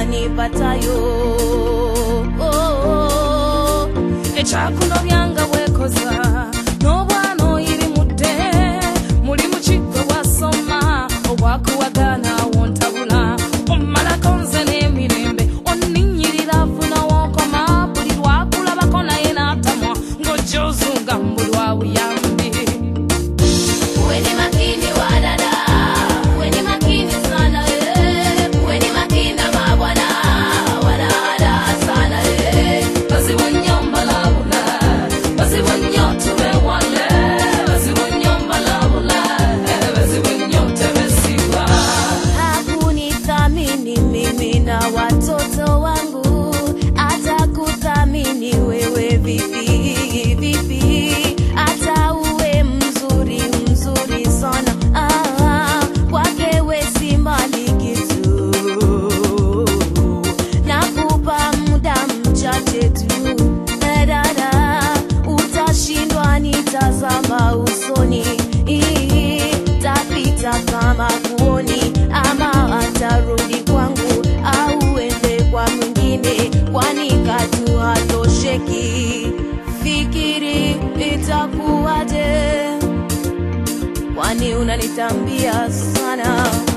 nipatayo. Echakuno byanga wekoza nobwano iri mudde muli mukigo wasoma obwakuwagana wontabula omala konze n'emirembe onninyirira afuna wokoma buli lwakulabako naye n'atamwa ng'ojjozunga mbulwa buyambi. Weni makini wadada, weni makini sana weni makini mabwana wadada sana basi wanyomba labula basi wanyote wale basi wanyomba labula basi wanyote besiwa. Hakunithamini mimi na watoto wangu, atakuthamini wewe vipi vipi? Hata uwe mzuri mzuri sana kwake we si mali kitu. Nakupa muda mchache tu dada, utashindwa nitazama usoni. Tapita kama kuoni ama atarudi kwangu au ende kwa mwingine, kwani katu hatosheki. Fikiri itakuwaje, kwani unanitambia sana.